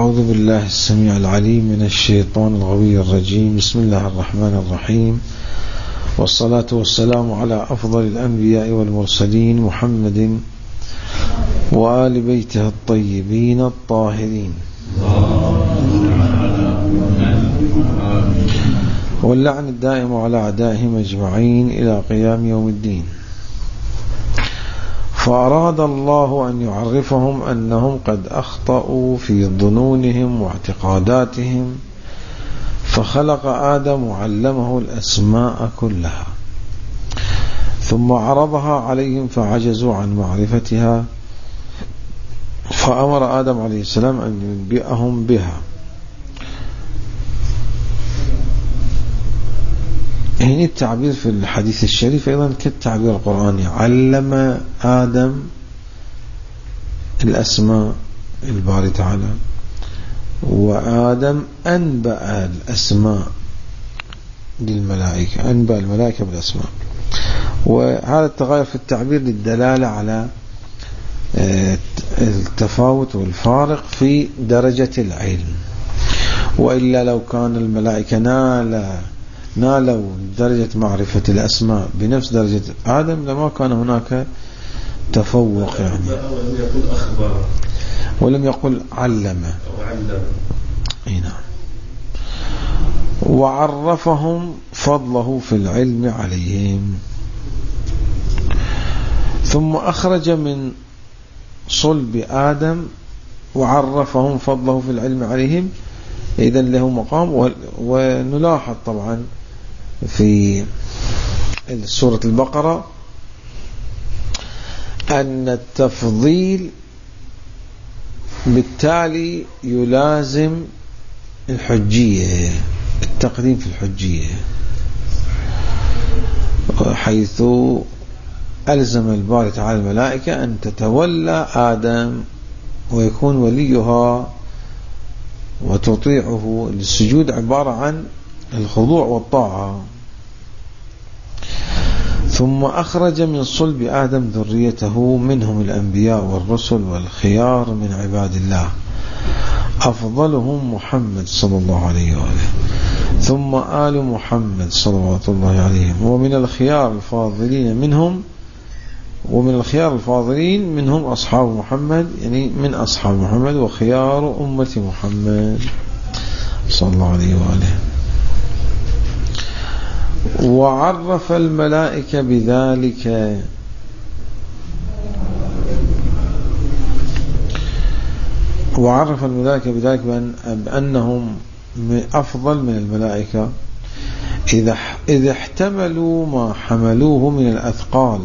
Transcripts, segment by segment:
أعوذ بالله السميع العليم من الشيطان الغوي الرجيم. بسم الله الرحمن الرحيم، والصلاة والسلام على أفضل الأنبياء والمرسلين محمد وآل بيته الطيبين الطاهرين، واللعن الدائم على أعدائهم أجمعين إلى قيام يوم الدين. فأراد الله أن يعرفهم أنهم قد أخطأوا في ظنونهم واعتقاداتهم، فخلق آدم وعلمه الأسماء كلها، ثم عرضها عليهم فعجزوا عن معرفتها، فأمر آدم عليه السلام أن ينبئهم بها. هنا التعبير في الحديث الشريف أيضا كالتعبير القرآني، علم آدم الأسماء الباري تعالى، وآدم أنبأ الأسماء للملائكة، أنبأ الملائكة بالأسماء. وهذا التغير في التعبير للدلالة على التفاوت والفارق في درجة العلم، وإلا لو كان الملائكة نالوا درجة معرفة الأسماء بنفس درجة آدم لما كان هناك تفوق، يعني ولم يقل أخبر ولم يقل علم. نعم. وعرفهم فضله في العلم عليهم، ثم أخرج من صلب آدم وعرفهم فضله في العلم عليهم، إذن له مقام. ونلاحظ طبعا في سورة البقرة أن التفضيل بالتالي يلازم الحجية، التقديم في الحجية، حيث ألزم الباري تعالى الملائكة أن تتولى آدم ويكون وليها وتطيعه. السجود عبارة عن الخضوع والطاعة. ثم أخرج من صلب آدم ذريته، منهم الأنبياء والرسل والخيار من عباد الله، أفضلهم محمد صلى الله عليه وآله، ثم آل محمد صلوات الله عليهم. ومن الخيار الفاضلين منهم أصحاب محمد، يعني من أصحاب محمد وخيار أمة محمد صلى الله عليه وآله. وعرف الملائكة بذلك، بأنهم أفضل من الملائكة إذا احتملوا ما حملوه من الأثقال،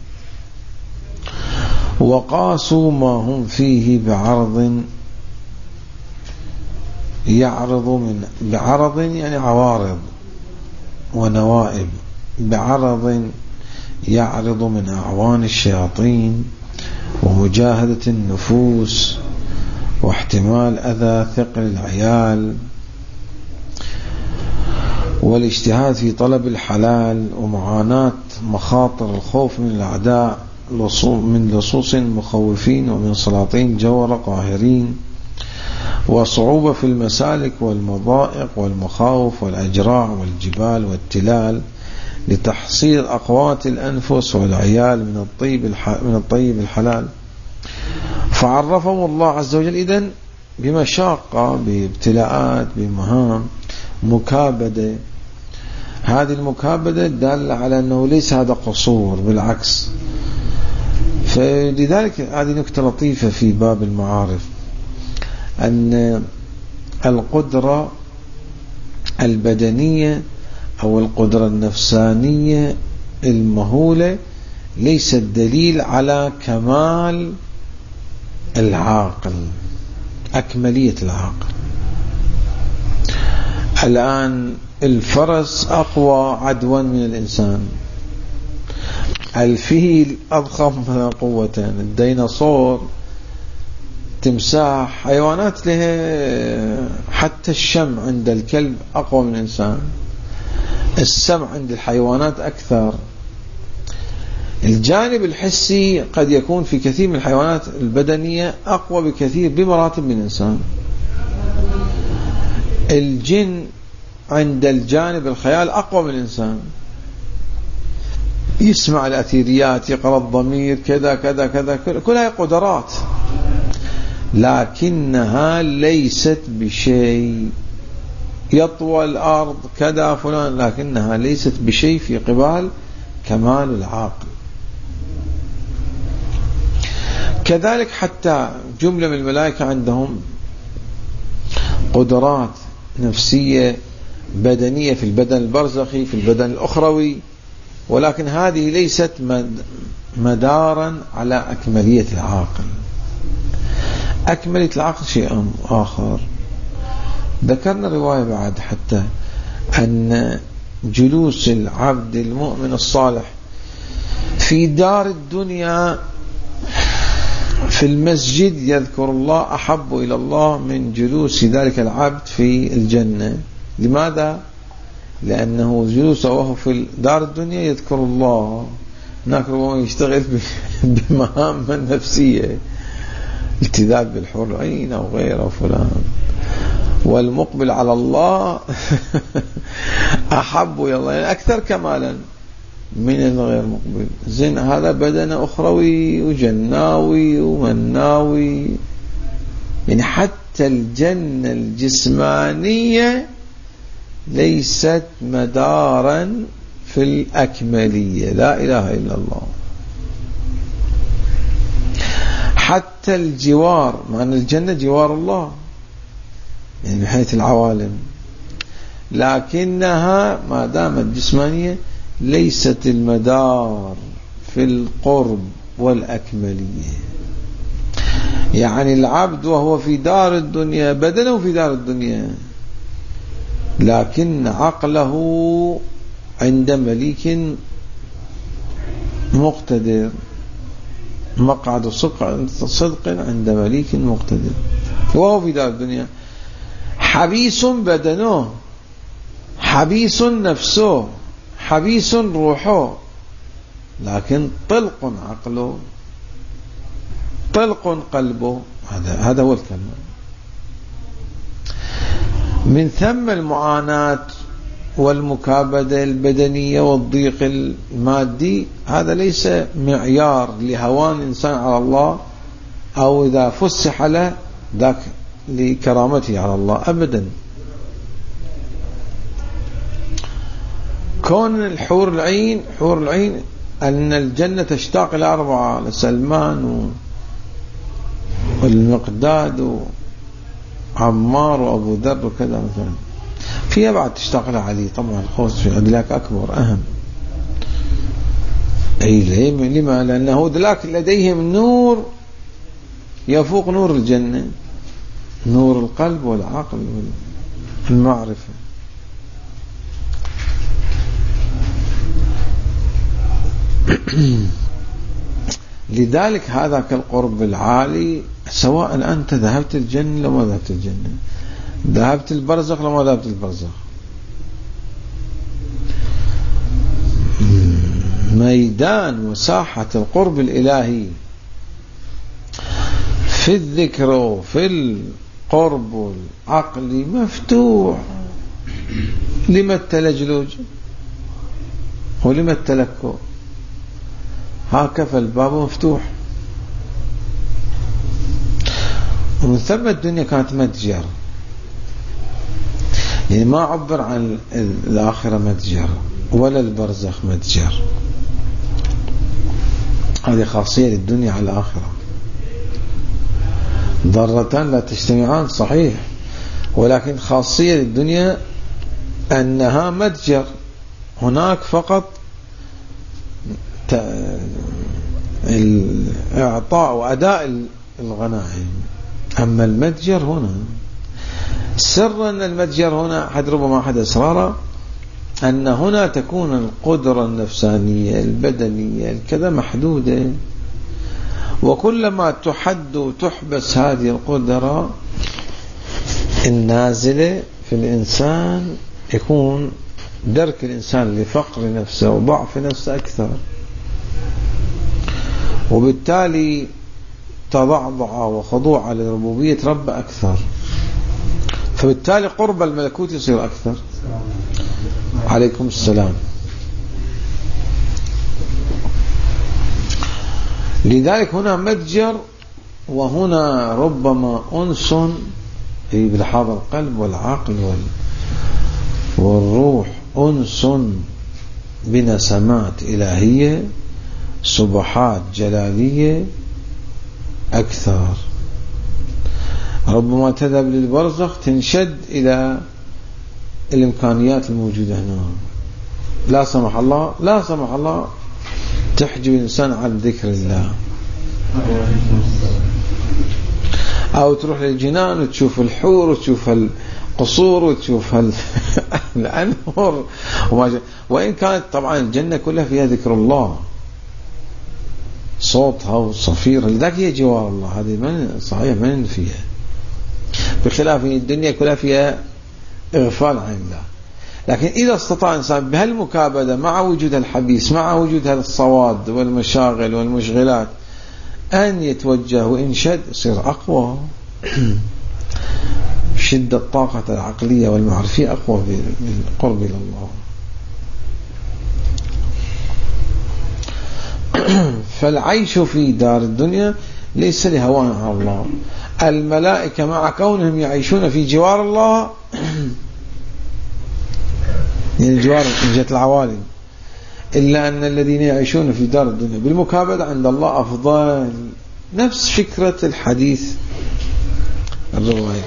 وقاسوا ما هم فيه بعرض يعني عوارض ونوائب، بعرض يعرض من أعوان الشياطين ومجاهدة النفوس واحتمال أذى ثقل العيال والاجتهاد في طلب الحلال ومعاناة مخاطر الخوف من الأعداء، من لصوص مخوفين ومن سلاطين جور قاهرين، وصعوبة في المسالك والمضائق والمخاوف والأجراع والجبال والتلال لتحصيل أقوات الأنفس والعيال من الطيب الحلال. فعرفهم الله عز وجل إذن بمشاقة، بابتلاءات، بمهام، مكابدة. هذه المكابدة دالة على أنه ليس هذا قصور، بالعكس. فلذلك هذه نكتة لطيفة في باب المعارف، أن القدرة البدنية أو القدرة النفسانية المهولة ليست دليل على كمال العاقل، أكملية العاقل. الآن الفرس أقوى عدوا من الإنسان، الفيل أضخم قوة، الديناصور، تمساح، حيوانات لها حتى الشم عند الكلب أقوى من الإنسان، السمع عند الحيوانات أكثر. الجانب الحسي قد يكون في كثير من الحيوانات البدنية أقوى بكثير بمراتب من الإنسان. الجن عند الجانب الخيال أقوى من الإنسان، يسمع الأثيريات، يقرأ الضمير، كذا كذا كذا، كلها قدرات، لكنها ليست بشيء. يطوى الأرض كذا فلان، لكنها ليست بشيء في قبال كمال العقل. كذلك حتى جملة من الملائكة عندهم قدرات نفسية بدنية في البدن البرزخي، في البدن الأخروي، ولكن هذه ليست مدارا على أكملية العقل. أكملية العقل شيء آخر. ذكرنا رواية بعد حتى أن جلوس العبد المؤمن الصالح في دار الدنيا في المسجد يذكر الله أحب إلى الله من جلوس ذلك العبد في الجنة. لماذا؟ لأنه جلوسه وهو في دار الدنيا يذكر الله، هناك ربما يشتغل بمهام نفسية، التذاب بالحور العين أو غيره فلان، والمقبل على الله أحب إلى الله، يعني أكثر كمالا من الغير مقبل. زين، هذا بدن أخروي وجناوي ومناوي، يعني حتى الجنة الجسمانية ليست مدارا في الأكملية، لا إله إلا الله. حتى الجوار، مع أن الجنة جوار الله يعني من حيث العوالم، لكنها ما دامت جسمانية ليست المدار في القرب والأكملية. يعني العبد وهو في دار الدنيا بدنه في دار الدنيا، لكن عقله عند مليك مقتدر، مقعد صدق عند مليك مقتدر، وهو في دار الدنيا حبيس بدنه، حبيس نفسه، حبيس روحه، لكن طلق عقله، طلق قلبه. هذا هو الكلام. من ثم المعاناة والمكابدة البدنية والضيق المادي، هذا ليس معيار لهوان إنسان على الله، أو إذا فسح له ذاك لكرامته على الله، أبدا. كون الحور العين، حور العين، أن الجنة تشتاق إلى أربعة، لسلمان والمقداد وعمار وأبو ذر وكذا مثلا. فيها بعد تشتاق إلى علي طبعا، خوص في ذلك أكبر أهم. أي لما؟ لأنه ذلك لديهم نور يفوق نور الجنة، نور القلب والعقل والمعرفة. لذلك هذا كالقرب العالي، سواء أنت ذهبت الجنة لو ما ذهبت الجنة، ذهبت البرزخ لو ما ذهبت البرزخ، ميدان وساحة القرب الإلهي في الذكر وفي القرب والعقل مفتوح. لما التلجلج ولما التلكؤ؟ هكذا الباب مفتوح. ومن ثم الدنيا كانت متجر، يعني ما عبر عن الآخرة متجر ولا البرزخ متجر. هذه خاصية للدنيا على الآخرة. ضرتان لا تجتمعان صحيح، ولكن خاصية للدنيا أنها متجر. هناك فقط الإعطاء وأداء الغنائم، أما المتجر هنا سر أن المتجر هنا حد ربما أحد أسراره أن هنا تكون القدرة النفسانية البدنية الكذا محدودة، وكلما تحد وتحبس هذه القدرة النازلة في الإنسان يكون درك الإنسان لفقر نفسه وضعف نفسه أكثر، وبالتالي تضعضع وخضوع لربوبية رب أكثر. فبالتالي قرب الملكوت يصير أكثر. عليكم السلام. لذلك هنا متجر، وهنا ربما أنس بلحاظ القلب والعقل والروح، أنس بنسمات إلهية، صبحات جلالية أكثر. ربما تذهب للبرزخ تنشد إلى الإمكانيات الموجودة هنا، لا سمح الله لا سمح الله تحجب الإنسان عن ذكر الله. أو تروح للجنان وتشوف الحور وتشوف القصور وتشوف الأنهر، وإن كانت طبعا الجنة كلها فيها ذكر الله، صوتها وصفيرها، لذلك هي جوار الله، هذه من صحيح من فيها، بخلاف الدنيا كلها فيها إغفال عن الله. لكن إذا استطاع إنسان بهالمكابدة مع وجود الحبيس، مع وجود هالصواد والمشاغل والمشغلات، أن يتوجه وإنشد، يصير أقوى. شدة الطاقة العقلية والمعرفية أقوى بالقرب إلى الله. فالعيش في دار الدنيا ليس لهوان على الله. الملائكة مع كونهم يعيشون في جوار الله، يعني الجوار من جهة العوالم، إلا أن الذين يعيشون في دار الدنيا بالمكابدة عند الله أفضل. نفس فكرة الحديث الرواية.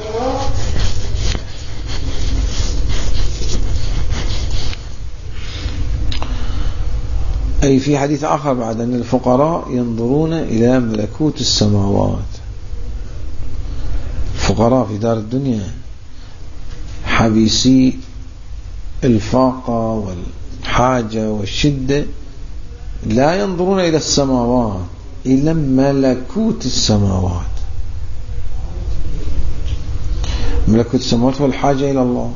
أي في حديث آخر بعد أن الفقراء ينظرون إلى ملكوت السماوات. الفقراء في دار الدنيا حبيسي الفاقة والحاجة والشدة لا ينظرون إلى السماوات، إلى ملكوت السماوات. ملكوت السماوات والحاجة إلى الله.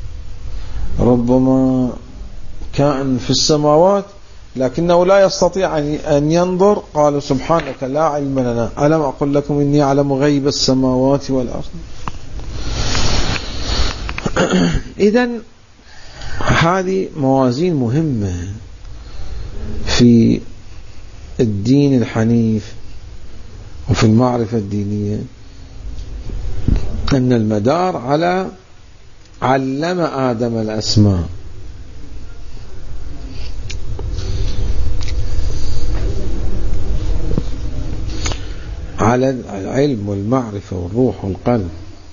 ربما كائن في السماوات لكنه لا يستطيع أن ينظر، قالوا سبحانك لا علم لنا، ألم أقل لكم إني أعلم غيب السماوات والأرض. إذن هذه موازين مهمة في الدين الحنيف وفي المعرفة الدينية، أن المدار على علم آدم الأسماء، على العلم والمعرفة والروح والقلب،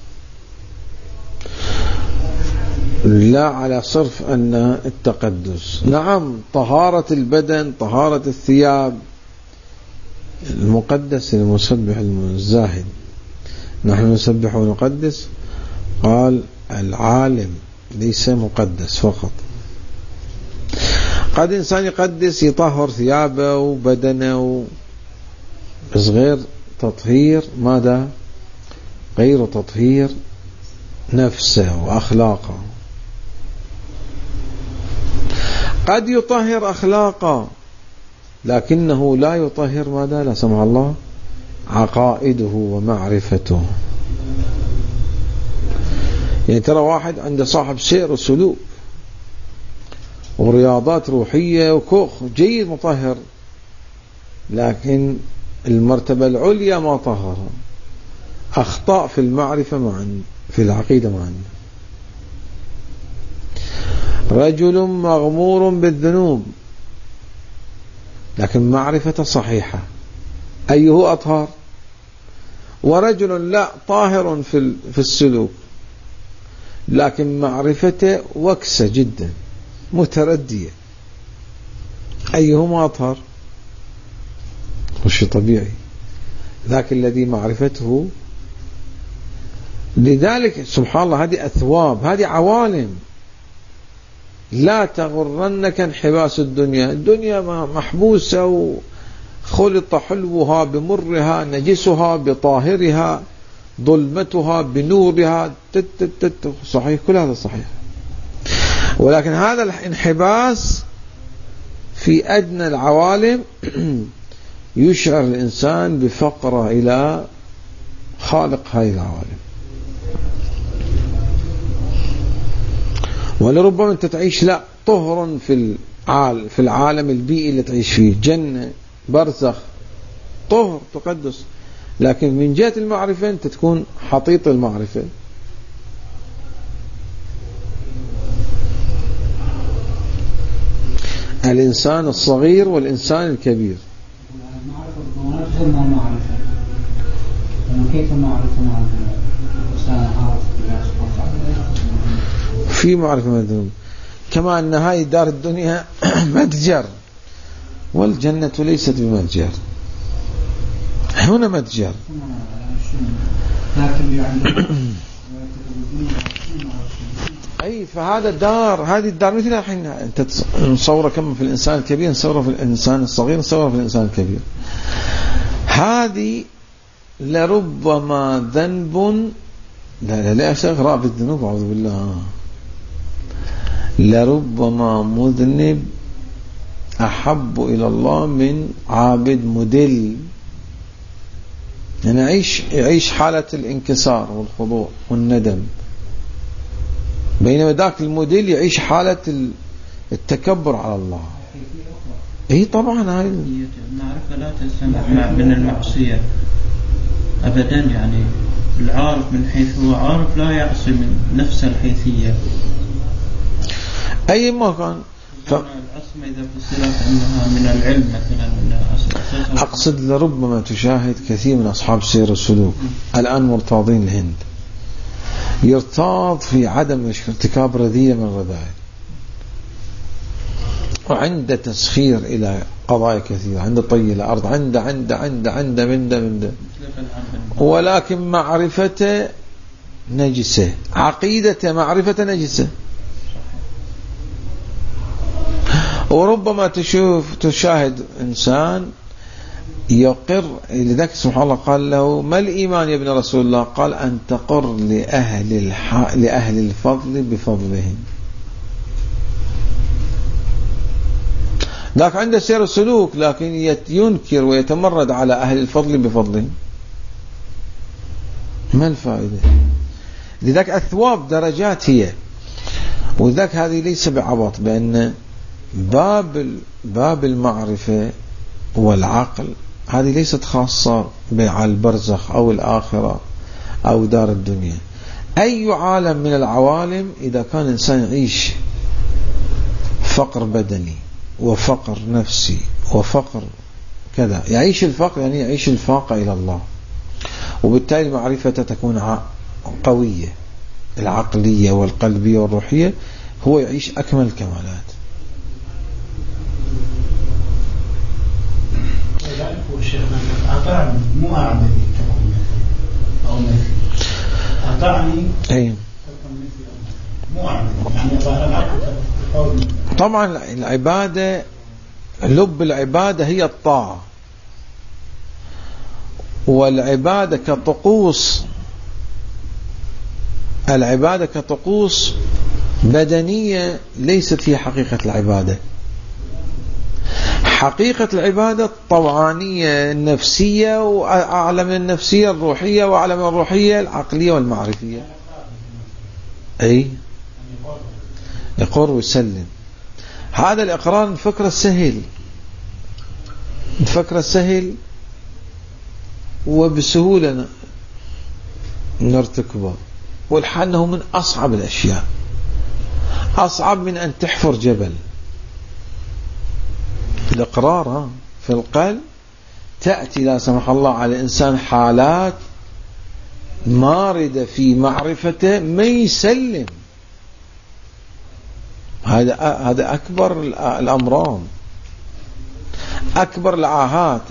لا على صرف أن التقدس. نعم طهارة البدن، طهارة الثياب، المقدس المسبح الزاهد، نحن نسبح ونقدس. قال العالم ليس مقدس فقط، قد إنسان يقدس يطهر ثيابه وبدنه، بس غير تطهير ماذا؟ غير تطهير نفسه وأخلاقه. قد يطهر أخلاقه لكنه لا يطهر ماذا؟ لا سمح الله عقائده ومعرفته. يعني ترى واحد عنده صاحب سير وسلوك ورياضات روحية وكوخ جيد مطهر، لكن المرتبة العليا ما طهرها، أخطاء في المعرفة معا، في العقيدة معا. رجل مغمور بالذنوب لكن معرفة صحيحة، أيه أطهر؟ ورجل لا طاهر في السلوك لكن معرفته وكسة جدا متردية، أيهما أطهر؟ وش طبيعي ذاك الذي معرفته. لذلك سبحان الله هذه أثواب، هذه عوالم. لا تغرنك انحباس الدنيا، الدنيا محبوسة وخلط حلوها بمرها، نجسها بطاهرها، ظلمتها بنورها، صحيح، كل هذا صحيح. ولكن هذا الانحباس في أدنى العوالم يشعر الإنسان بفقره إلى خالق هذه العوالم. ولربما أنت تعيش لا طهر في العالم البيئي اللي تعيش فيه، جنة، برزخ، طهر، تقدس، لكن من جهة المعرفة أنت تكون حطيط المعرفة. الإنسان الصغير والإنسان الكبير. كيف معرفة في معرفة مدروب، كما أن هاي دار الدنيا متجر، والجنة ليست بمتجر، هنا متجر. أي فهذا الدار، هذه الدار مثل الحين أنت نصوره كما في الإنسان الكبير، نصوره في الإنسان الصغير، نصوره في الإنسان الكبير. هذه لربما ذنب، لا أستغرق بالذنوب، أعوذ بالله، لربما مذنب أحب إلى الله من عابد مدل. يعني يعيش حالة الانكسار والخضوع والندم، بينما ذاك المدل يعيش حالة التكبر على الله. اي طبعا هاي المعرفة لا تسمح من المعصية أبدا، يعني العارف من حيث هو عارف لا يعصي من نفس الحيثية أي ما كان. العصمة إذا فسرت أنها من العلم مثلا، من أقصد لربما تشاهد كثير من أصحاب السير السلوك الآن مرتاضين الهند، يرتاض في عدم ارتكاب رذيلة من الرذائل، وعنده تسخير إلى قضايا كثيرة، عنده طي الأرض، عنده من ده، ولكن معرفته نجسة، عقيدته معرفة نجسة. وربما تشاهد إنسان يقر، لذلك سبحان الله قال له ما الإيمان يا ابن رسول الله؟ قال أن تقر لأهل الفضل بفضلهم. ذاك عنده سير السلوك لكن ينكر ويتمرد على أهل الفضل بفضلهم، ما الفائدة؟ لذلك الثواب درجات هي، وذاك هذه ليس بعبط، بأن باب المعرفة والعقل هذه ليست خاصة بالبرزخ أو الآخرة أو دار الدنيا. أي عالم من العوالم إذا كان إنسان يعيش فقر بدني وفقر نفسي وفقر كذا، يعيش الفقر يعني يعيش الفاقة إلى الله، وبالتالي معرفته تكون قوية، العقلية والقلبية والروحية، هو يعيش أكمل الكمالات. أطعني مو أعمل تكون مثل أو مثل أطعني أي مو أعمل، يعني ظاهر العقل. طبعا العبادة، لب العبادة هي الطاعة، والعبادة كطقوس، العبادة كطقوس بدنية ليست هي حقيقة العبادة. حقيقة العبادة الطوعانية النفسية، وأعلى من النفسية الروحية، وأعلى من الروحية العقلية والمعرفية. أي يقر ويسلم، هذا الإقرار نفكر السهل وبسهولة نرتكبه، والحال أنه من أصعب الأشياء، أصعب من أن تحفر جبل. الإقرار في القلب تأتي لا سمح الله على الإنسان حالات ماردة في معرفته ما يسلم. هذا أكبر الأمراض، أكبر العاهات،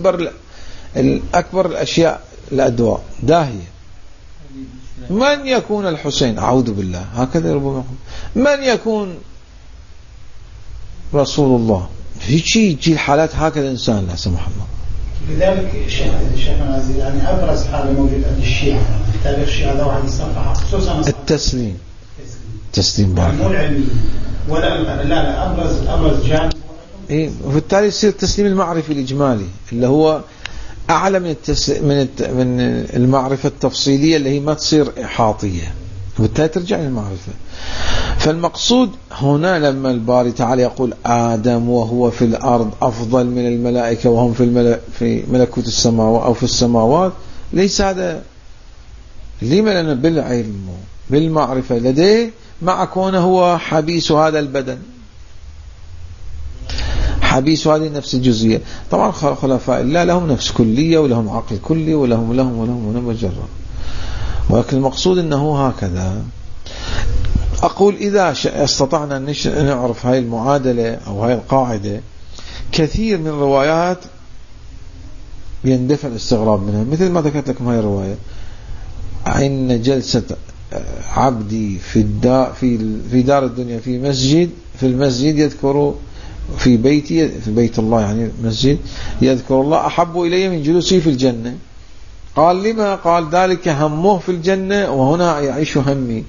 أكبر الأشياء، الأدواء داهية. من يكون الحسين؟ أعوذ بالله، هكذا ربما من يكون رسول الله؟ يجي الحالات هكذا الإنسان لا سمح الله. لذلك شيخنا عزيز، يعني أبرز حالة موجودة عند الشيعة، تاريخ الشيعة ذو عن الصفحة خصوصا التسليم يعني مو العلمي ولا لا أبرز جانب. إيه، وبالتالي يصير التسليم المعرفي الإجمالي اللي هو أعلى من المعرفة التفصيلية اللي هي ما تصير إحاطية. وبالتالي ترجع للمعرفة. فالمقصود هنا لما الباري تعالى يقول آدم وهو في الأرض أفضل من الملائكة وهم في ملكوت السماوات أو في السماوات، ليس هذا لما؟ لأنه بالعلم بالمعرفة لديه مع كونه هو حبيس هذا البدن، حبيس هذه النفس الجزئية. طبعا خلفاء الله لهم نفس كلية ولهم عقل كلي ولهم مجرد، ولكن المقصود أنه هكذا. أقول إذا استطعنا أن نعرف هاي المعادلة أو هاي القاعدة، كثير من الروايات يندفع الاستغراب منها، مثل ما ذكرت لكم هاي الرواية: إن جلسة عبدي في دار الدنيا في المسجد يذكر في بيت الله، يعني مسجد يذكر الله أحب إلي من جلوسي في الجنة. قال لما؟ قال ذلك همه في الجنة وهنا يعيش همي.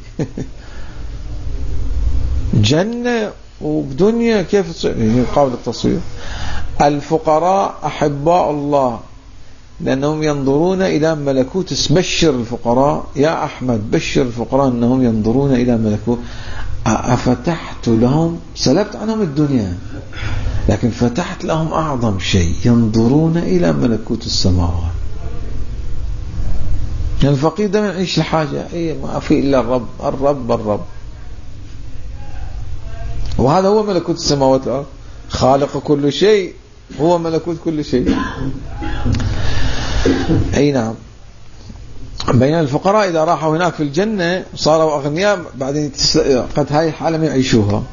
جنة وبدنيا كيف قابل التصوير؟ الفقراء أحباء الله لأنهم ينظرون إلى ملكوت. بشر الفقراء يا أحمد، بشر الفقراء أنهم ينظرون إلى ملكوت. أفتحت لهم، سلبت عنهم الدنيا لكن فتحت لهم أعظم شيء، ينظرون إلى ملكوت السماوات. الفقير دائما يعيش الحاجة، ما في إلا الرب. وهذا هو ملكوت السماوات والأرض، خالق كل شيء، هو ملكوت كل شيء. أي نعم. بين الفقراء إذا راحوا هناك في الجنة صاروا أغنياء، بعدين قد هاي الحالة ما يعيشوها.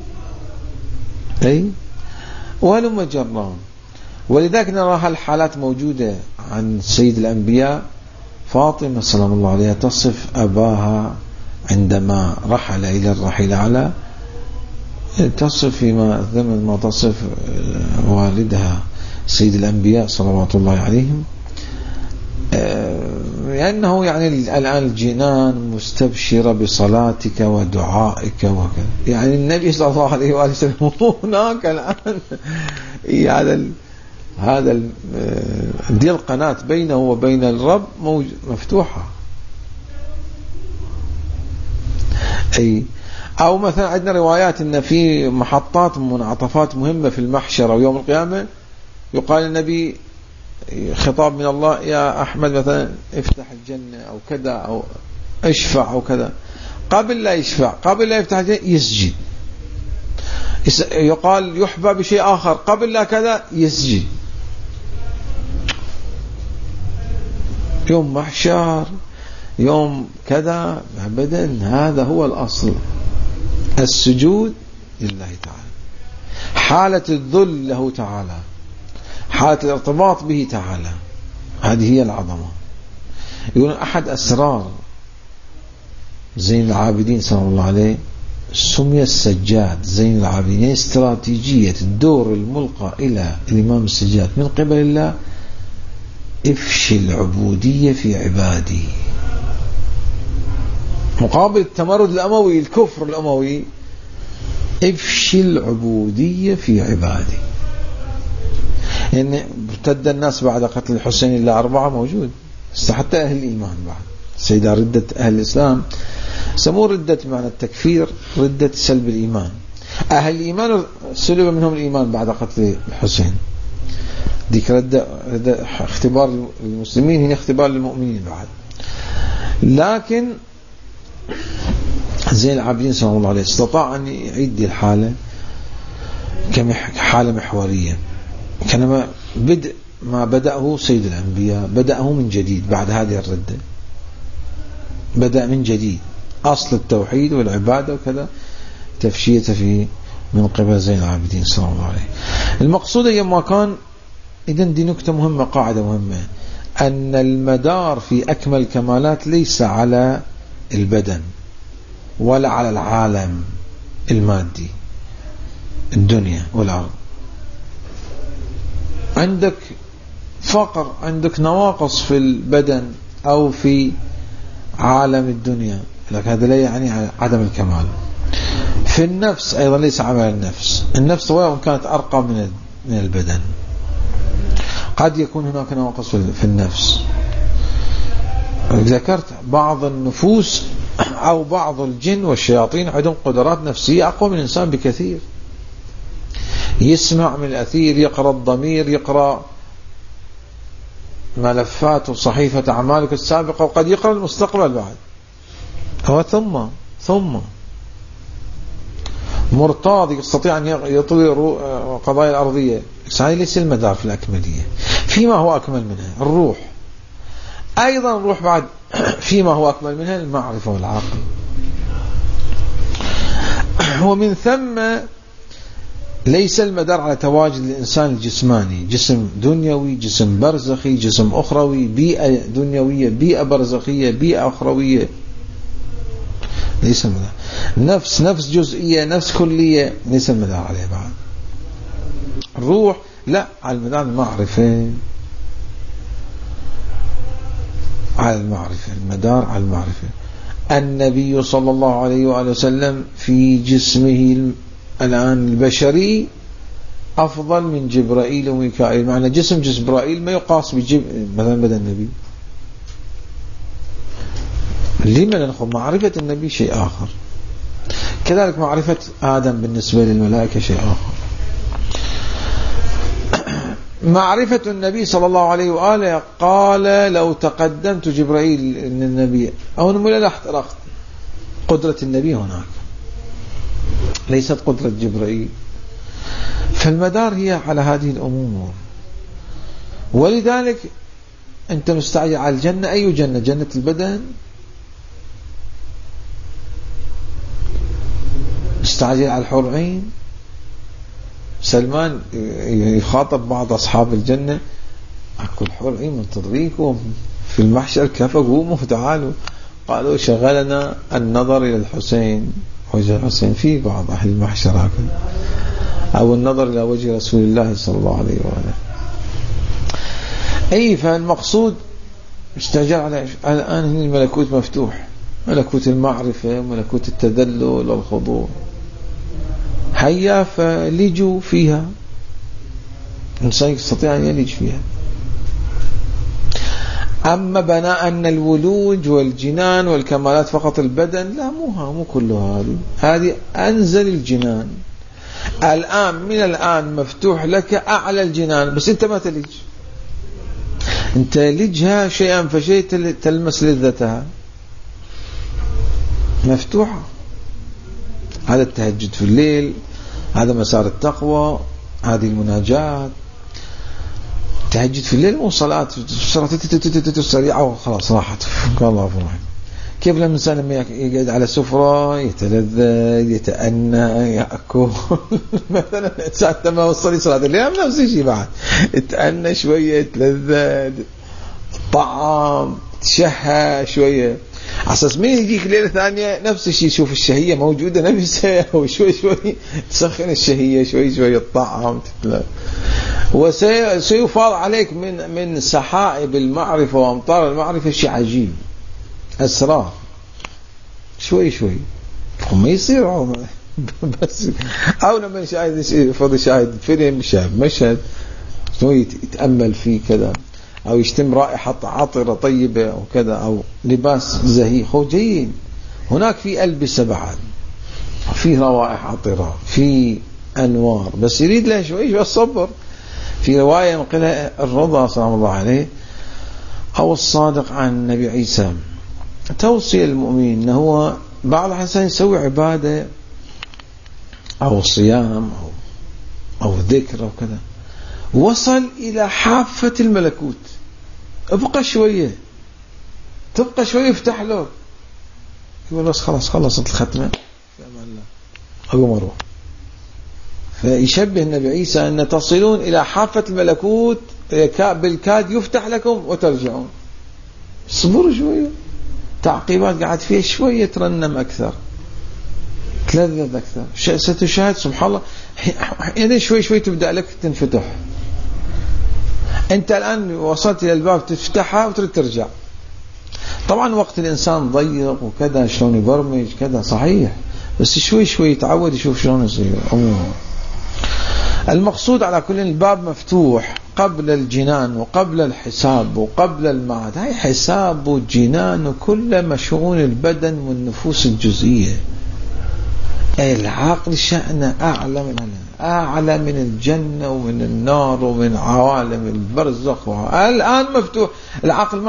أي ولم جران. ولذلك نرى هالحالات موجودة عن سيد الأنبياء. فاطمة سلام الله عليها تصف أباها عندما رحل إلى الرحيل على، تصف فيما ضمن ما تصف والدها سيد الأنبياء صلوات الله عليهم، لأنه يعني الآن الجنان مستبشرة بصلاتك ودعائك وكذا. يعني النبي صلى الله عليه وآله وسلم هناك الآن هذا دي القناة بينه وبين الرب مفتوحة. أي أو مثلا عندنا روايات أن في محطات منعطفات مهمة في المحشر أو يوم القيامة، يقال النبي خطاب من الله: يا أحمد مثلا افتح الجنة أو كذا أو اشفع أو كذا. قبل لا يشفع، قبل لا يفتح الجنة يسجد. يقال يحبى بشيء آخر، قبل لا كذا يسجد. يوم محشر، يوم كذا، أبدا. هذا هو الأصل، السجود لله تعالى، حالة الذل له تعالى، حالة الارتباط به تعالى. هذه هي العظمة. يقول أحد أسرار زين العابدين صلى الله عليه سمي السجاد زين العابدين، يعني استراتيجية الدور الملقى إلى الإمام السجاد من قبل الله: افشي العبودية في عبادي. مقابل التمرد الأموي، الكفر الأموي، افشي العبودية في عبادي. يعني ارتد الناس بعد قتل الحسين إلا 4 موجود، حتى أهل الإيمان بعد. سيدة ردة أهل الإسلام سموه ردة بمعنى التكفير، ردة سلب الإيمان. أهل الإيمان سلب منهم الإيمان بعد قتل الحسين. ديك ردة اختبار للمسلمين، هنا اختبار للمؤمنين بعد. لكن زين العابدين صلى الله عليه استطاع أن يعيد الحالة كحالة محورية. كان بدء ما بدأه سيد الأنبياء، بدأه من جديد بعد هذه الردة، بدأ من جديد أصل التوحيد والعبادة وكذا، تفشيته في من قبل زين العابدين صلى الله عليه. المقصود يما كان إذن دي نكتة مهمة، قاعدة مهمة، أن المدار في أكمل كمالات ليس على البدن ولا على العالم المادي، الدنيا والأرض. عندك فقر، عندك نواقص في البدن أو في عالم الدنيا، لكن هذا لا يعني عدم الكمال. في النفس أيضا ليس عمل النفس. النفس وإن كانت أرقى من البدن، قد يكون هناك نواقص في النفس. ذكرت بعض النفوس أو بعض الجن والشياطين عندهم قدرات نفسية أقوى من الإنسان بكثير، يسمع من الأثير، يقرأ الضمير، يقرأ ملفات وصحيفة أعمالك السابقة، وقد يقرأ المستقبل بعد. هو ثم مرتاض يستطيع أن يطوي قضايا الأرضية، بس هذه ليس المدار في الأكملية. فيما هو أكمل منها الروح، أيضا الروح بعد فيما هو أكمل منها المعرفة والعقل. ومن ثم ليس المدار على تواجد الإنسان الجسماني، جسم دنيوي، جسم برزخي، جسم أخروي، بيئة دنيوية، بيئة برزخية، بيئة أخروية، ليس المدار. نفس جزئية، نفس كلية، ليس المدار عليه بعد. الروح لا، على المدار المعرفة، على المعرفة، المدار على المعرفة. النبي صلى الله عليه وآله وسلم في جسمه الآن البشري أفضل من جبرائيل وميكائيل، معنى جسم جبرائيل ما يقاس مثلا بدن النبي. لما نأخذ معرفة النبي شيء آخر، كذلك معرفة آدم بالنسبة للملائكة شيء آخر. معرفة النبي صلى الله عليه وآله قال لو تقدمت جبرائيل من النبي أو نمولا لاحترقت. قدرة النبي هناك ليست قدرة جبرائيل، فالمدار هي على هذه الأمور. ولذلك أنت مستعجل على الجنة، أي جنة؟ جنة البدن؟ مستعجل على الحور عين؟ سلمان يخاطب بعض أصحاب الجنة، أكو الحور عين منتظريكم في المحشر، كيف قوموا تعالوا. قالوا شغلنا النظر إلى الحسين، وجه الحسين في بعض أهل المحشر هكذا، أو النظر إلى وجه رسول الله صلى الله عليه وآله. أي فالمقصود استعجل على الآن الملكوت مفتوح، ملكوت المعرفة، ملكوت التذلل والخضوع، هيا فلجوا فيها، الإنسان يستطيع أن يلج فيها. أما بناء أن الولوج والجنان والكمالات فقط البدن، لا، مو كله هذه أنزل الجنان. الآن من الآن مفتوح لك أعلى الجنان، بس أنت ما تلج، أنت لجها شيئا فشيء تلمس لذتها، مفتوحة. هذا التهجد في الليل، هذا مسار التقوى، هذه المناجات. تهجد في الليل مو صلاة سريعة وخلاص راحت، الله فرح. كيف لما الإنسان لما يقعد على سفرة يتلذذ يتأنى يأكل مثلا ساعة ما وصل صلاة الليل نفس الشيء، بعد يتأنى شوية، يتلذذ الطعام، تشهى شوية، أساس ما يجيك ليلة ثانية نفس الشيء. شوف الشهية موجودة نفسها، وشوي تسخن الشهية، شوي الطعام تتلذذ. وسيفاض عليك من سحائب المعرفة وأمطار المعرفة شيء عجيب، أسرار شوي ما يصير بس. أو لما شاهد فيلم، شاهد مشهد شوي يتأمل فيه كذا، أو يشتم رائحة عطرة طيبة أو كذا، أو لباس زهي جيد. هناك في ألبسة بعد، في روائح عطرة، في أنوار، بس يريد له شوي الصبر. في رواية نقلها الرضا صلى الله عليه أو الصادق عن النبي عيسى، توصي المؤمن أنه هو بعض الإنسان يسوي عبادة أو صيام أو ذكر أو كذا، وصل إلى حافة الملكوت، ابقى شوية، تبقى شوية يفتح له، يقول بس خلصت الختمة في أمان الله أقوم أروح. فيشبه النبي عيسى أن تصلون إلى حافة الملكوت بالكاد يفتح لكم وترجعون. صبروا شوية، تعقيبات قاعد فيها شوية، ترنم أكثر، تلذذ أكثر، ستشاهد سبحان الله يعني شوي تبدأ لك تنفتح. أنت الآن وصلت إلى الباب تفتحها وتريد ترجع. طبعا وقت الإنسان ضيق وكذا شلون يبرمج كذا صحيح، بس شوي يتعود يشوف شلون يصير. المقصود على كل الباب مفتوح، قبل الجنان وقبل الحساب وقبل المعاد. هاي حساب وجنان وكل مشؤون البدن والنفوس الجزئية. العقل شأنه أعلى من الجنة ومن النار ومن عوالم البرزخ. الآن مفتوح العقل،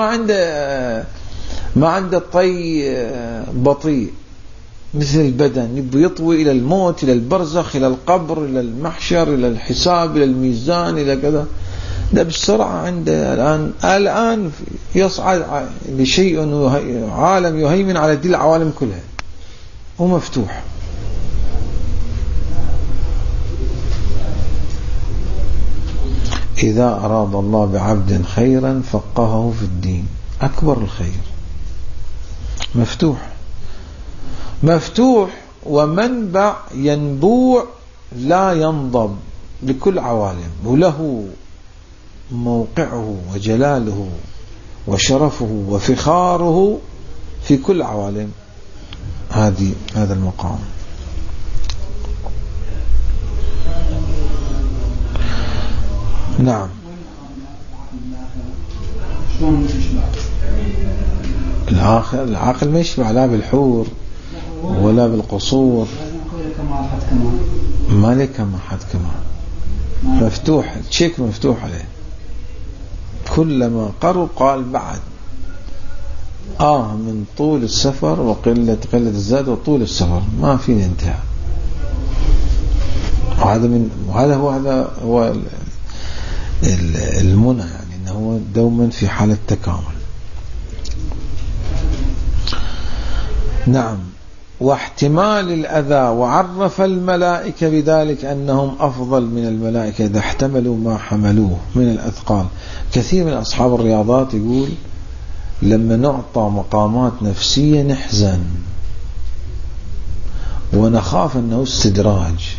ما عنده طي بطيء مثل البدن، يبي يطوي إلى الموت، إلى البرزخ، إلى القبر، إلى المحشر، إلى الحساب، إلى الميزان، إلى كذا. ده بالسرعة عنده الآن يصعد لشيء عالم يهيمن على دي العوالم كلها ومفتوح. إذا أراد الله بعبد خيرا فقهه في الدين. أكبر الخير مفتوح ومنبع ينبوع لا ينضب لكل عوالم، وله موقعه وجلاله وشرفه وفخاره في كل عوالم هذا المقام. نعم. العقل ما يشبع لا بالحور ولا بالقصور. ما لك ما حد كمان مفتوح، الشيك مفتوح عليه. كلما قرب قال بعد من طول السفر وقلة الزاد وطول السفر ما فينا انتهى. هذا هو المنى، يعني انه دوما في حالة تكامل. نعم. واحتمال الأذى، وعرف الملائكة بذلك أنهم أفضل من الملائكة إذا احتملوا ما حملوه من الأثقال. كثير من أصحاب الرياضات يقول لما نعطى مقامات نفسية نحزن ونخاف أنه استدراج.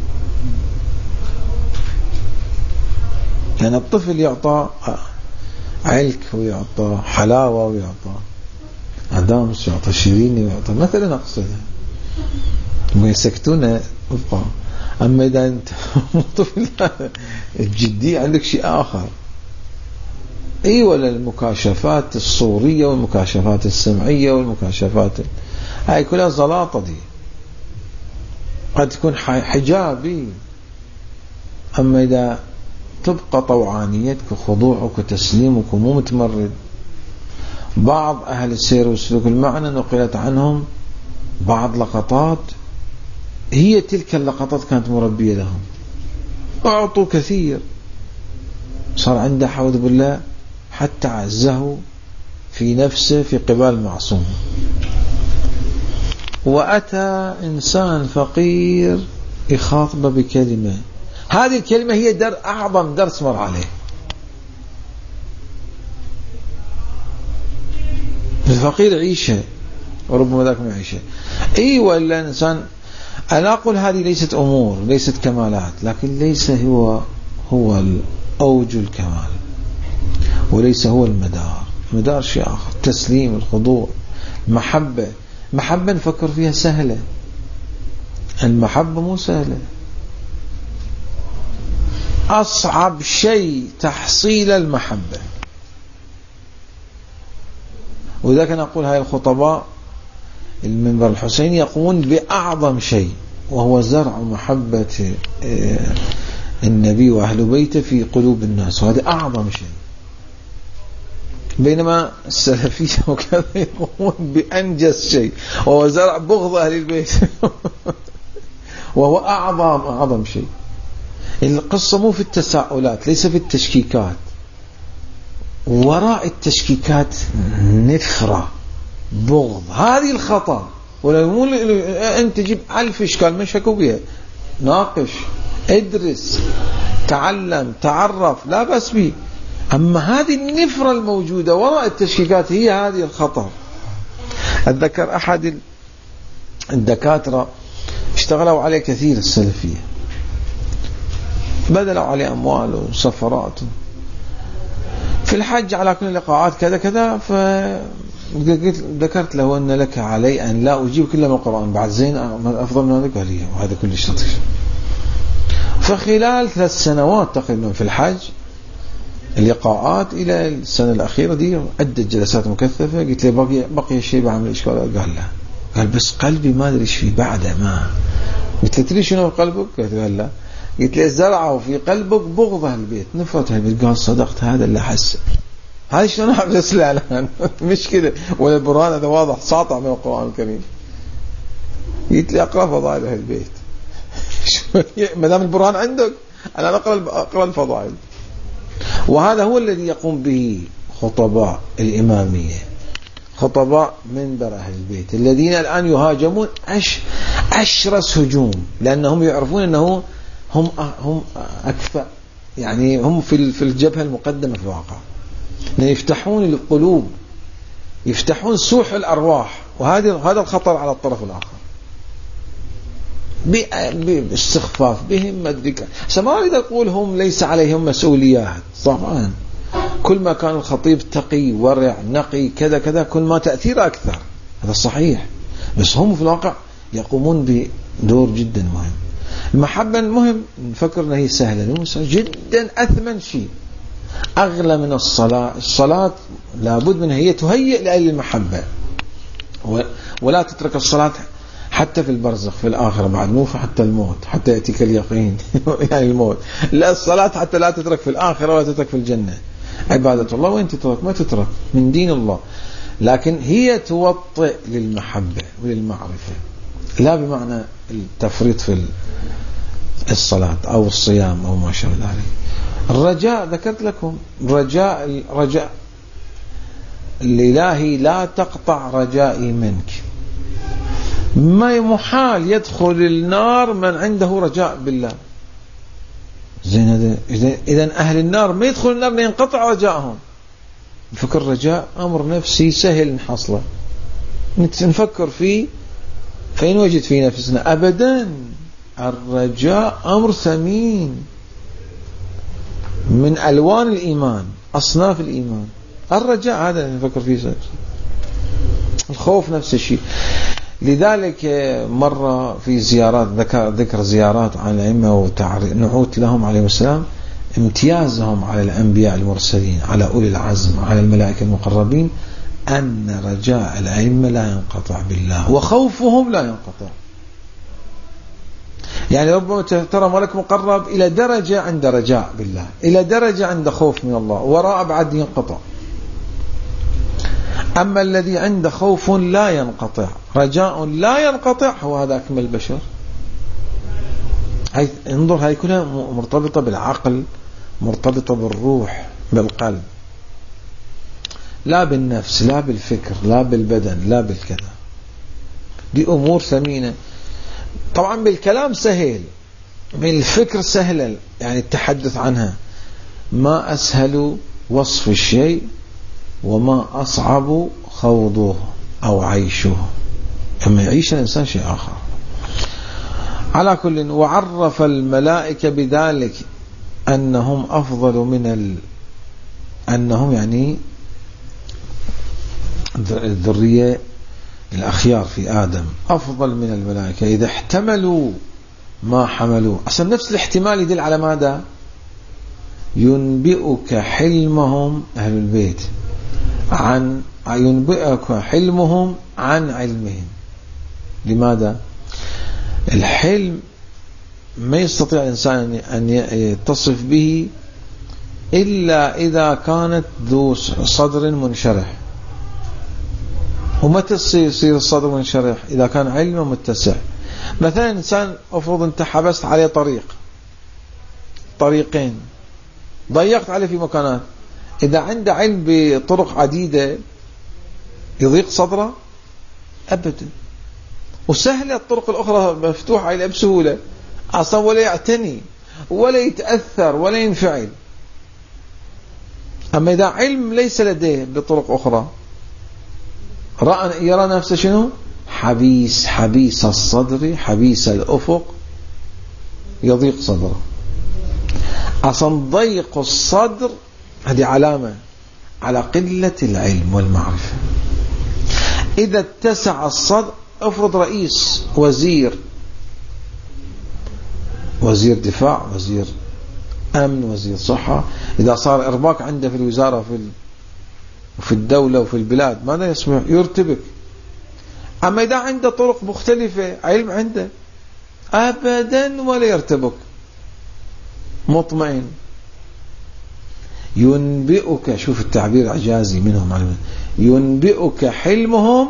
يعني الطفل يعطى علك ويعطى حلاوة ويعطى أدامس ويعطى شيرين ويعطى مثلا، أقصد ما يسكتونه أبقى. أما إذا أنت طفل الجدي عندك شيء آخر. ولا المكاشفات الصورية والمكاشفات السمعية والمكاشفات هاي كلها زلاطة دي، قد تكون حجابي. أما إذا تبقى طوعانيتك وخضوعك وتسليمك ومو متمرد. بعض أهل السير والسلوك المعنى نقلت عنهم بعض لقطات هي تلك اللقطات كانت مربية لهم، أعطوا كثير، صار عنده حوذ بالله حتى عزه في نفسه في قبال معصوم. وأتى إنسان فقير يخاطب بكلمة، هذه الكلمة هي أعظم درس مر عليه. الفقير عيشه وربما ذاك ما يعيشه. ولا إنسان، أنا أقول هذه ليست أمور، ليست كمالات، لكن ليس هو الأوج الكمال، وليس هو المدار شيء آخر. التسليم، الخضوع، المحبة. محبة نفكر فيها سهلة، المحبة مو سهلة. أصعب شيء تحصيل المحبة. وذلك أنا أقول هاي الخطباء المنبر الحسيني يقومون بأعظم شيء، وهو زرع محبة النبي وأهل بيته في قلوب الناس، وهذا أعظم شيء. بينما السلفية وكذا يقومون بأنجز شيء، وهو زرع بغض أهل البيت وهو أعظم شيء. القصة مو في التساؤلات، ليس في التشكيكات. وراء التشكيكات نفرة، بغض. هذه الخطأ. ولو أنت تجيب 1000 إشكال ما شكوا بها، ناقش، ادرس، تعلم، تعرف، لا بس به. أما هذه النفرة الموجودة وراء التشكيكات هي هذه الخطر. أتذكر أحد الدكاترة اشتغلوا عليه كثير السلفية، بذلوا عليه أموال وسفرات في الحج على كل لقاءات كذا كذا. فذكرت له أن لك علي أن لا أجيب كل من القرآن بعد زين أفضل من هذا. قال لي وهذا كل شيء. فخلال 3 سنوات تقريبا في الحج اللقاءات إلى السنة الأخيرة دي عدة جلسات مكثفة. قلت له بقي شيء بعمل إشكال؟ قال لا. قال بس قلبي ما أدري إيش فيه بعده ما. قلت له تدري شنو في قلبك؟ قال لا. قلت له زرعوا في قلبك بغض البيت، نفرة البيت. قال صدقت، هذا اللي أحس. هذا شلون أحس له الآن؟ مش كده ولا البرهان هذا واضح ساطع من القرآن الكريم. قلت له أقرأ فضائل أهل البيت. ما دام البرهان عندك أنا أقرأ الفضائل. وهذا هو الذي يقوم به خطباء الإمامية، خطباء منبر أهل البيت الذين الآن يهاجمون أشرس هجوم، لأنهم يعرفون أنه هم أكفأ، يعني هم في الجبهة المقدمة في الواقع، يفتحون القلوب، يفتحون سوح الأرواح. وهذا الخطر على الطرف الآخر باستخفاف بهم. ما أدري ما أريد أقول هم ليس عليهم مسؤوليات، طبعا كل ما كان الخطيب تقي ورع نقي كذا كذا كل ما تأثير أكثر، هذا صحيح. بس هم في الواقع يقومون بدور جدا مهم. المحبة مهم، نفكر أنها هي سهلة جدا، أثمن شيء أغلى من الصلاة لابد منها، هي تهيئ لأهل المحبة. ولا تترك الصلاة حتى في البرزخ في الآخرة بعد، مو حتى الموت حتى يأتيك اليقين يعني الموت. لا، الصلاة حتى لا تترك في الآخرة ولا تترك في الجنة. عبادة الله وين تترك؟ ما تترك من دين الله، لكن هي توطئ للمحبة وللمعرفة، لا بمعنى التفريط في الصلاة أو الصيام أو ما شابه ذلك. الرجاء ذكرت لكم، رجاء الإلهي لا تقطع رجائي منك. ما محال يدخل النار من عنده رجاء بالله. زين، إذا أهل النار ما يدخل النار لينقطع رجائهم. نفكر رجاء أمر نفسي سهل نحصله، نفكر فيه فين وجد في نفسنا؟ أبدا. الرجاء أمر ثمين من ألوان الإيمان، أصناف الإيمان. الرجاء هذا نفكر فيه. الخوف نفس الشيء. لذلك مرة في زيارات ذكر زيارات عن الأئمة ونعوت لهم عليهم السلام، امتيازهم على الأنبياء المرسلين، على أولي العزم، على الملائكة المقربين، أن رجاء الأئمة لا ينقطع بالله وخوفهم لا ينقطع. يعني ربما ترى ملك مقرب إلى درجة عند رجاء بالله، إلى درجة عند خوف من الله، وراء بعد ينقطع. أما الذي عنده خوف لا ينقطع، رجاء لا ينقطع، هو هذا أكمل البشر. انظر، هاي كلها مرتبطة بالعقل، مرتبطة بالروح، بالقلب، لا بالنفس، لا بالفكر، لا بالبدن، لا بالكذا. دي أمور ثمينة. طبعا بالكلام سهل، بالفكر سهل يعني التحدث عنها. ما أسهل وصف الشيء وما أصعب خوضه أو عيشه. أما يعيش الإنسان شيء آخر. على كل، وعرف الملائكة بذلك أنهم أفضل من أنهم يعني الذرية الأخيار في آدم أفضل من الملائكة إذا احتملوا ما حملوا. أصلا نفس الاحتمال يدل على ماذا؟ ينبئك حلمهم أهل البيت ينبئك حلمهم عن علمهم. لماذا؟ الحلم ما يستطيع الإنسان أن يتصف به إلا إذا كانت ذو صدر منشرح. ومتى يصير الصدر منشرح؟ إذا كان علمه متسع. مثلا إنسان أفرض أنت حبست عليه طريقين، ضيقت عليه في مكانات، إذا عنده علم بطرق عديدة يضيق صدره؟ أبدا. وسهلة الطرق الأخرى مفتوحة عليه بسهولة أصلا، ولا يعتني ولا يتأثر ولا ينفعل. أما إذا علم ليس لديه بطرق أخرى يرى نفسه شنو؟ حبيس الصدر، حبيس الأفق، يضيق صدره. أصلا ضيق الصدر هذه علامة على قلة العلم والمعرفة. إذا اتسع الصدر، افرض رئيس، وزير دفاع، وزير أمن، وزير صحة، إذا صار إرباك عنده في الوزارة وفي الدولة وفي البلاد ماذا يصبح؟ يرتبك. أما إذا عنده طرق مختلفة، علم عنده، أبدا ولا يرتبك، مطمئن. ينبئك، شوف التعبير إعجازي منهم، ينبئك حلمهم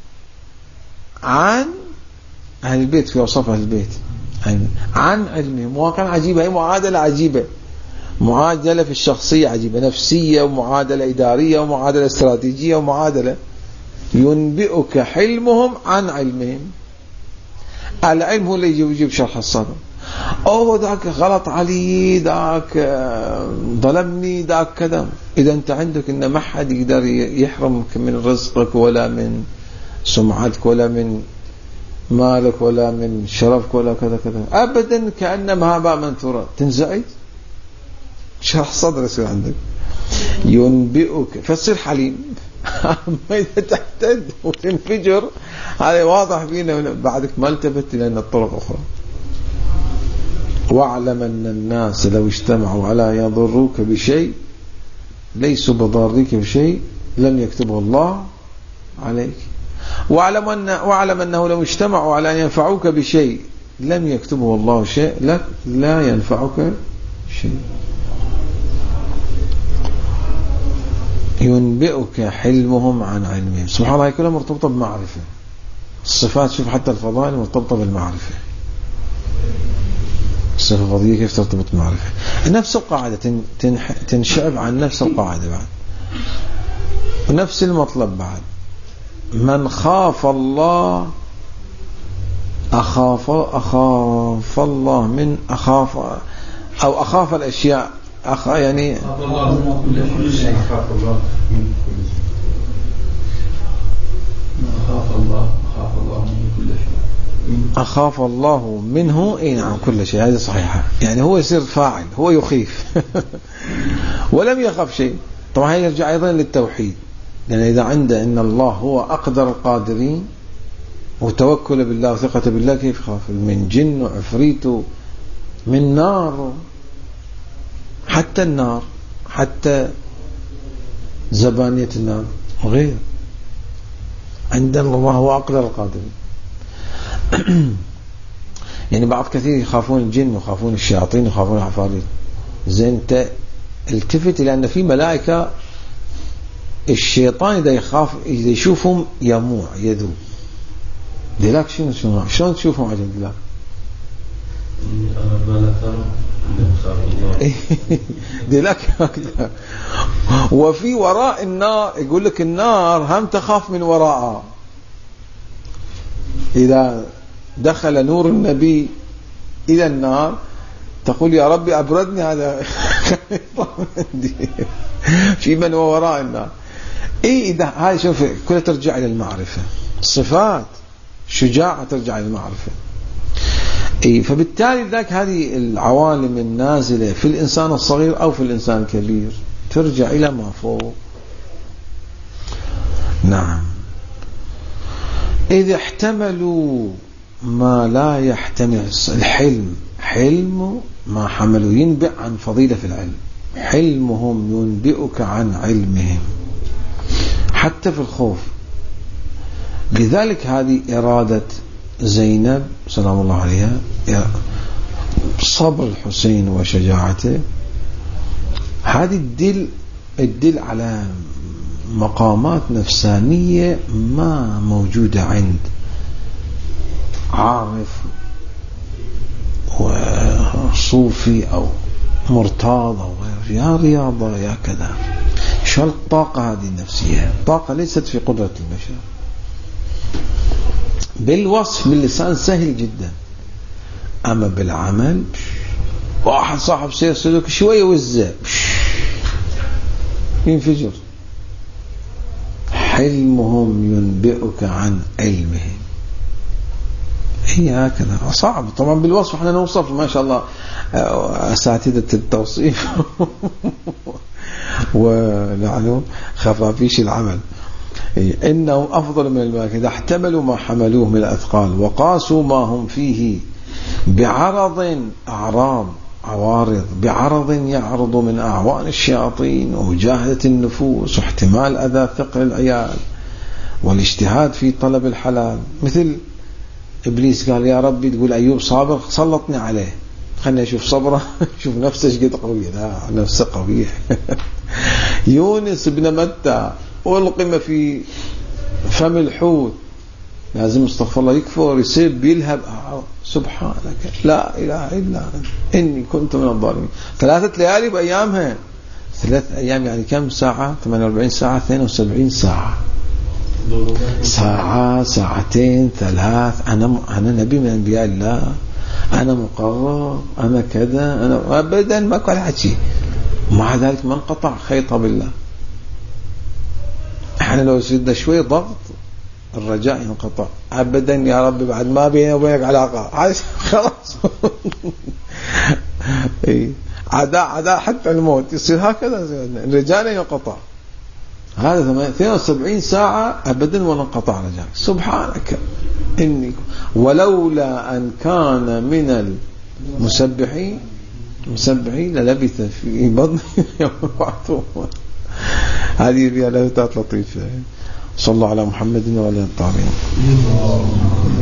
عن أهل البيت، في وصف أهل البيت عن علمهم. واقعا عجيبة، هي معادلة عجيبة، معادلة في الشخصية عجيبة، نفسية ومعادلة إدارية ومعادلة استراتيجية ومعادلة. ينبئك حلمهم عن علمهم. العلم هو اللي يجيب شرح الصدر. أوه ذاك غلط علي، ذاك ظلمني، ذاك كذا. إذا أنت عندك إن ما حد يقدر يحرمك من رزقك ولا من سمعتك ولا من مالك ولا من شرفك ولا كذا كذا أبدا، كأنما هباء منثورا، تنزعج. شرح صدر يصير عندك. ينبئك فتصير حليم. أما إذا تحتد وتنفجر، هذا واضح فينا بعدك ما التفت إلى أن الطرق أخرى. واعلم أن الناس لو اجتمعوا على يضروك بشيء ليسوا بضارك بشيء لم يكتبه الله عليك. واعلم أنه لو اجتمعوا على أن ينفعوك بشيء لم يكتبه الله شيء لك، لا ينفعك شيء. ينبئك حلمهم عن علمهم. سبحان الله، كلها مرتبطة بمعرفة. الصفات، شوف حتى الفضائل مرتبطة بالمعرفة. الصفة الفضية كيف ترتبط بالمعرفة؟ نفس القاعدة تنشعب عن نفس القاعدة بعد، ونفس المطلب بعد. من خاف الله أخاف الله من أخاف الأشياء، يعني أخاف الله من كل شيء. أخاف الله من كل شيء. أخاف الله منه، أي نعم، كل شيء. هذه صحيحة، يعني هو يصير فاعل، هو يخيف ولم يخاف شيء. طبعا هي يرجع أيضا للتوحيد، لأن إذا عنده إن الله هو أقدر القادرين وتوكل بالله وثقة بالله، كيف يخاف من جن وعفريت من نار؟ حتى النار، حتى زبانية النار وغير. عندنا الله هو أقدر القادرين. يعني بعض كثير يخافون الجن ويخافون الشياطين ويخافون العفاريت. زين انت التفت إلى أن في ملائكة الشيطان إذا يشوفهم يموع يذوب. دلاك شلون تشوفهم عجل دلاك؟ دلاك. وفي وراء النار يقول لك النار هم تخاف من وراءها. إذا دخل نور النبي إلى النار تقول يا ربي أبردني هذا في من هو وراء النار. إذا هاي شوف كلها ترجع إلى المعرفة. صفات شجاعة ترجع إلى المعرفة. فبالتالي ذاك هذه العوالم النازلة في الإنسان الصغير أو في الإنسان الكبير ترجع إلى ما فوق. نعم. إذا احتملوا ما لا يحتمل الحلم، حلم ما حملوا، ينبئ عن فضيلة في العلم. حلمهم ينبئك عن علمهم حتى في الخوف. لذلك هذه إرادة زينب سلام الله عليها، صبر الحسين وشجاعته، هذه الدل على مقامات نفسانية ما موجودة عند عارف وصوفي أو مرتاض أو غيره. يا رياضة يا كذا. شو الطاقة هذه النفسية؟ طاقة ليست في قدرة البشر. بالوصف باللسان سهل جدا، أما بالعمل واحد صاحب سير سلوك شوية وزة ينفجر. حلمهم ينبئك عن علمهم. هي هكذا صعب طبعا بالوصف. احنا نوصف ما شاء الله أساتذة التوصيف ونحن خفافيش العمل. إنه أفضل من الملائكة إذا احتملوا ما حملوه من الأثقال وقاسوا ما هم فيه بعرض أعراض عوارض بعرض يعرض من أعوان الشياطين ومجاهدة النفوس واحتمال أذى ثقل العيال والاجتهاد في طلب الحلال. مثل إبليس قال يا ربي تقول أيوب صابر سلطني عليه، خلني أشوف صبره شوف نفسه ايش قد قوي. لا نفسه قوية. يونس بن متى ألقم في فم الحوت، لازم استغفر الله يكفر يسب يلهب سبحانك لا إله إلا أنت إني كنت من الظالمين. 3 ليالي بأيامها، 3 أيام يعني كم ساعة؟ 48 ساعة، 72 ساعة، ساعة ساعتين 3. أنا نبي من أنبياء الله، أنا مقرب، أنا كذا، أنا أبدا ما كان حكي. ومع ذلك ما انقطع خيطة بالله. احنا لو سيدنا شوي ضغط الرجاء ينقطع أبدا. يا رب بعد ما بيني وبينك علاقة خلاص. عداء حتى الموت يصير هكذا، الرجاء ينقطع. هذا 72 ساعة أبدا ولا انقطع رجاء. سبحانك إني ولولا أن كان من المسبحين للبث في بطن يوم بعثه. هذه ريالات لطيفة. صلى الله على محمد وعلى آله الطاهرين.